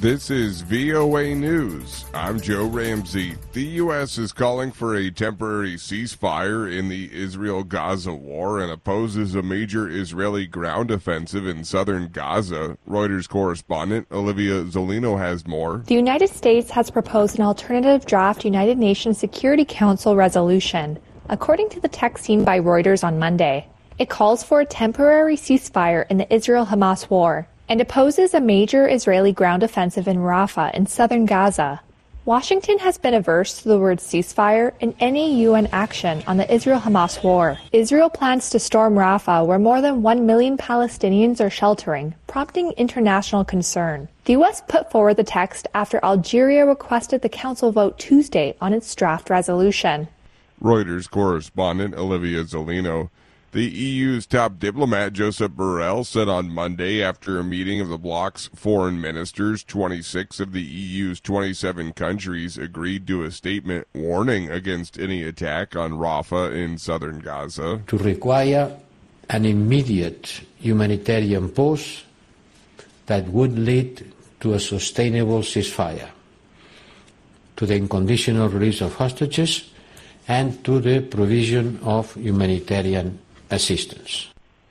This is VOA News. I'm Joe Ramsey. The U.S. is calling for a temporary ceasefire in the Israel-Gaza war and opposes a major Israeli ground offensive in southern Gaza. Reuters correspondent Olivia Zolino has more. The United States has proposed an alternative draft United Nations Security Council resolution, according to the text seen by Reuters on Monday. It calls for a temporary ceasefire in the Israel-Hamas war and opposes a major Israeli ground offensive in Rafah in southern Gaza. Washington has been averse to the word ceasefire in any UN action on the Israel-Hamas war. Israel plans to storm Rafah, where more than 1 million Palestinians are sheltering, prompting international concern. The U.S. put forward the text after Algeria requested the Council vote Tuesday on its draft resolution. Reuters correspondent Olivia Zolino. The EU's top diplomat, Josep Borrell, said on Monday after a meeting of the bloc's foreign ministers, 26 of the EU's 27 countries agreed to a statement warning against any attack on Rafah in southern Gaza. To require an immediate humanitarian pause that would lead to a sustainable ceasefire, to the unconditional release of hostages, and to the provision of humanitarian assistance.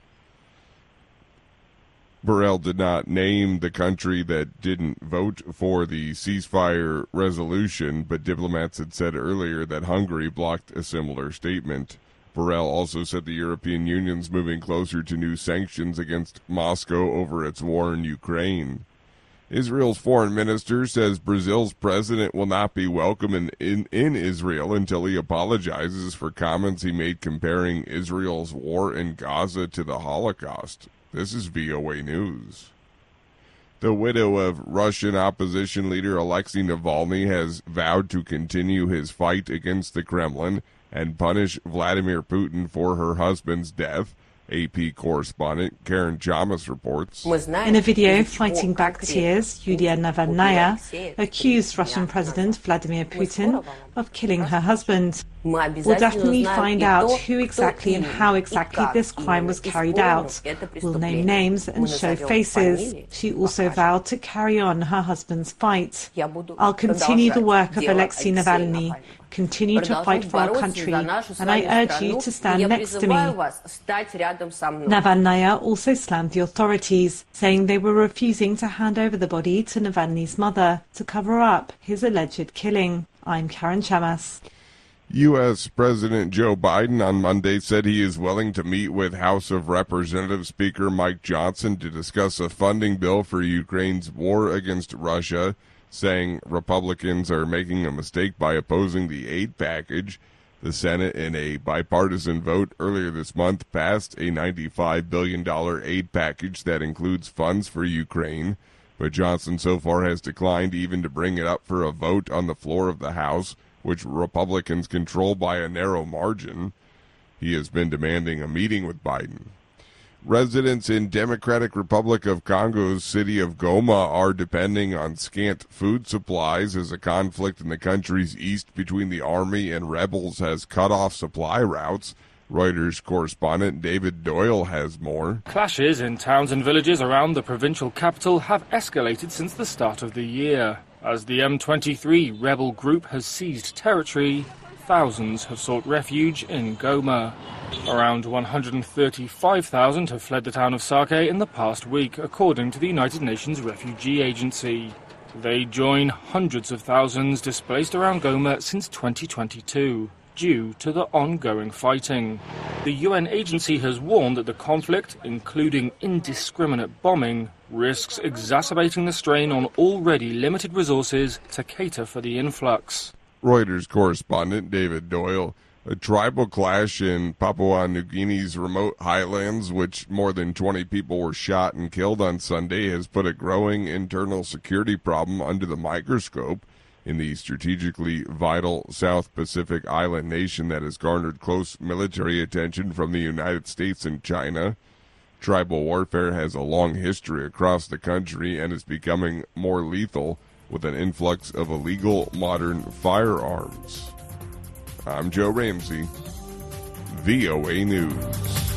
Borrell did not name the country that didn't vote for the ceasefire resolution, but diplomats had said earlier that Hungary blocked a similar statement. Borrell also said the European Union's moving closer to new sanctions against Moscow over its war in Ukraine. Israel's foreign minister says Brazil's president will not be welcome in Israel until he apologizes for comments he made comparing Israel's war in Gaza to the Holocaust. This is VOA News. The widow of Russian opposition leader Alexei Navalny has vowed to continue his fight against the Kremlin and punish Vladimir Putin for her husband's death. AP correspondent Karen Chamas reports. In a video fighting back tears, Yulia Navalnaya accused Russian President Vladimir Putin of killing her husband. We'll definitely find out who exactly and how exactly this crime was carried out. We'll name names and show faces. She also vowed to carry on her husband's fight. I'll continue the work of Alexei Navalny, continue to fight for our country, and I urge you to stand next to me. Navalnaya also slammed the authorities, saying they were refusing to hand over the body to Navalny's mother to cover up his alleged killing. I'm Karen Chamas. U.S. President Joe Biden on Monday said he is willing to meet with House of Representatives Speaker Mike Johnson to discuss a funding bill for Ukraine's war against Russia, saying Republicans are making a mistake by opposing the aid package. The Senate, in a bipartisan vote earlier this month, passed a $95 billion aid package that includes funds for Ukraine, but Johnson so far has declined even to bring it up for a vote on the floor of the House, which Republicans control by a narrow margin. He has been demanding a meeting with Biden. Residents in Democratic Republic of Congo's city of Goma are depending on scant food supplies as a conflict in the country's east between the army and rebels has cut off supply routes. Reuters correspondent David Doyle has more. Clashes in towns and villages around the provincial capital have escalated since the start of the year. As the M23 rebel group has seized territory, thousands have sought refuge in Goma. Around 135,000 have fled the town of Sake in the past week, according to the United Nations Refugee Agency. They join hundreds of thousands displaced around Goma since 2022, due to the ongoing fighting. The UN agency has warned that the conflict, including indiscriminate bombing, risks exacerbating the strain on already limited resources to cater for the influx. Reuters correspondent David Doyle. A tribal clash in Papua New Guinea's remote highlands, which more than 20 people were shot and killed on Sunday, has put a growing internal security problem under the microscope in the strategically vital South Pacific island nation that has garnered close military attention from the United States and China. Tribal warfare has a long history across the country and is becoming more lethal with an influx of illegal modern firearms. I'm Joe Ramsey, VOA News.